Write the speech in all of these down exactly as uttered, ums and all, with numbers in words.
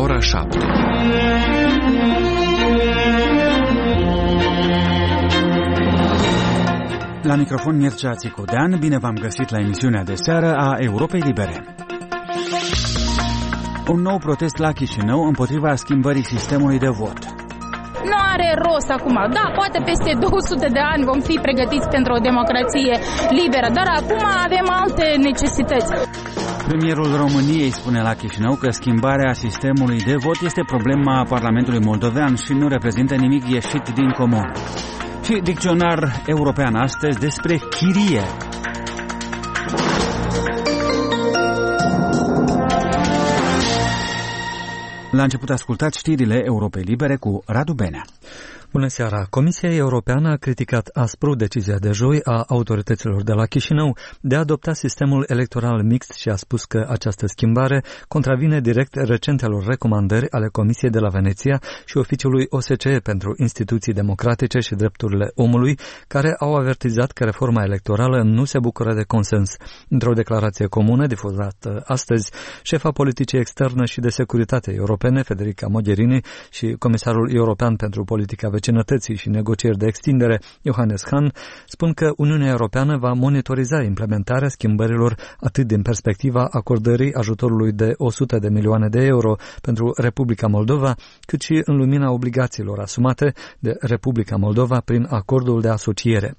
ora șapte. La microfon Mircea Țicudean, bine v-am găsit la emisiunea de seară a Europei Libere. Un nou protest la Chișinău împotriva schimbării sistemului de vot. Nu are rost acum. Da, poate peste două sute de ani vom fi pregătiți pentru o democrație liberă, dar acum avem alte necesități. Premierul României spune la Chișinău că schimbarea sistemului de vot este problema Parlamentului moldovean și nu reprezintă nimic ieșit din comun. Și dicționar european astăzi despre chirie. La început ascultați știrile Europei Libere cu Radu Benea. Bună seara! Comisia Europeană a criticat aspru decizia de joi a autorităților de la Chișinău de a adopta sistemul electoral mixt și a spus că această schimbare contravine direct recentelor recomandări ale Comisiei de la Veneția și Oficiului O S C E pentru Instituții Democratice și Drepturile Omului, care au avertizat că reforma electorală nu se bucură de consens. Într-o declarație comună difuzată astăzi, șefa politicii externe și de securitate europene, Federica Mogherini, și Comisarul European pentru Politica Vecinătății și Negocieri de Extindere, Johannes Hahn, spun că Uniunea Europeană va monitoriza implementarea schimbărilor atât din perspectiva acordării ajutorului de o sută de milioane de euro pentru Republica Moldova, cât și în lumina obligațiilor asumate de Republica Moldova prin acordul de asociere.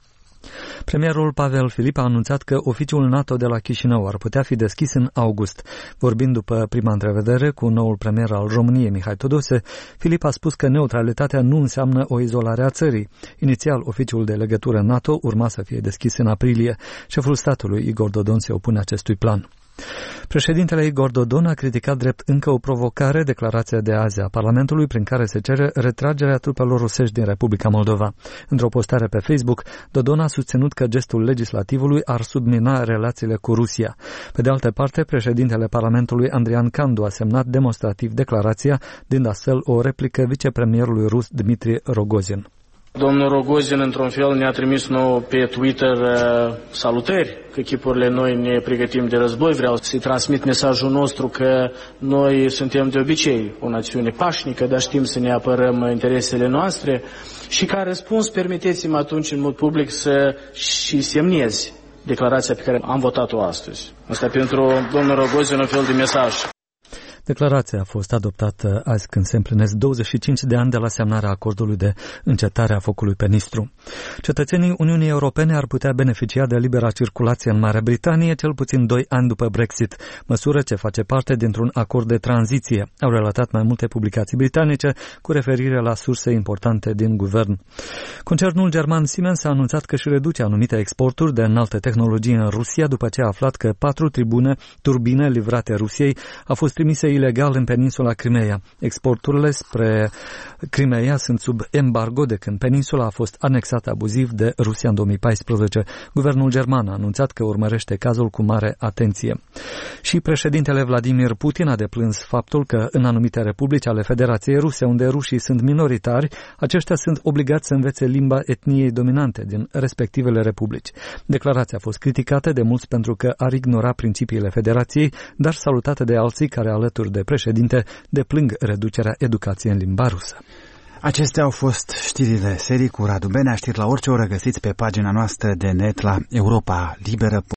Premierul Pavel Filip a anunțat că oficiul NATO de la Chișinău ar putea fi deschis în august. Vorbind după prima întrevedere cu noul premier al României, Mihai Tudose, Filip a spus că neutralitatea nu înseamnă o izolare a țării. Inițial, oficiul de legătură NATO urma să fie deschis în aprilie. Șeful statului, Igor Dodon, se opune acestui plan. Președintele Igor Dodon a criticat drept încă o provocare declarația de azi a Parlamentului prin care se cere retragerea trupelor rusești din Republica Moldova. Într-o postare pe Facebook, Dodon a susținut că gestul legislativului ar submina relațiile cu Rusia. Pe de altă parte, președintele Parlamentului Andrian Candu a semnat demonstrativ declarația, dând astfel o replică vicepremierului rus Dmitri Rogozin. Domnul Rogozin, într-un fel, ne-a trimis nou pe Twitter uh, salutări, că chipurile noi ne pregătim de război. Vreau să-i transmit mesajul nostru că noi suntem de obicei o națiune pașnică, dar știm să ne apărăm interesele noastre și ca răspuns, permiteți-mi atunci în mod public să și semnez declarația pe care am votat-o astăzi. Asta pentru domnul Rogozin un fel de mesaj. Declarația a fost adoptată azi când se împlinesc douăzeci și cinci de ani de la semnarea acordului de încetare a focului pe Nistru. Cetățenii Uniunii Europene ar putea beneficia de libera circulație în Marea Britanie cel puțin doi ani după Brexit, măsură ce face parte dintr-un acord de tranziție, au relatat mai multe publicații britanice cu referire la surse importante din guvern. Concernul german Siemens a anunțat că își reduce anumite exporturi de înaltă tehnologie în Rusia după ce a aflat că patru tribune, turbine livrate Rusiei au fost trimise ilegal în peninsula Crimeea. Exporturile spre Crimeea sunt sub embargo de când peninsula a fost anexată abuziv de Rusia în două mii paisprezece. Guvernul german a anunțat că urmărește cazul cu mare atenție. Și președintele Vladimir Putin a deplâns faptul că în anumite republici ale Federației Ruse, unde rușii sunt minoritari, aceștia sunt obligați să învețe limba etniei dominante din respectivele republici. Declarația a fost criticată de mulți pentru că ar ignora principiile Federației, dar salutată de alții care alături de președinte deplâng reducerea educației în limba rusă. Acestea au fost știrile serii cu Radu Benea. Știri la orice oră găsiți pe pagina noastră de net la Europa Liberă.